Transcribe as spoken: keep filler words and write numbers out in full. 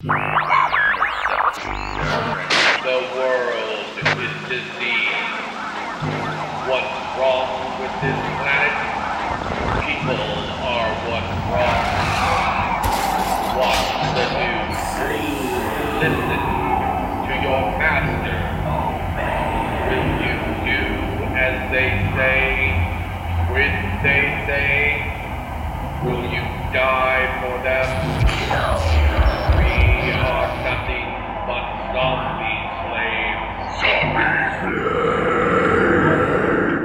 The world is diseased. What's wrong with this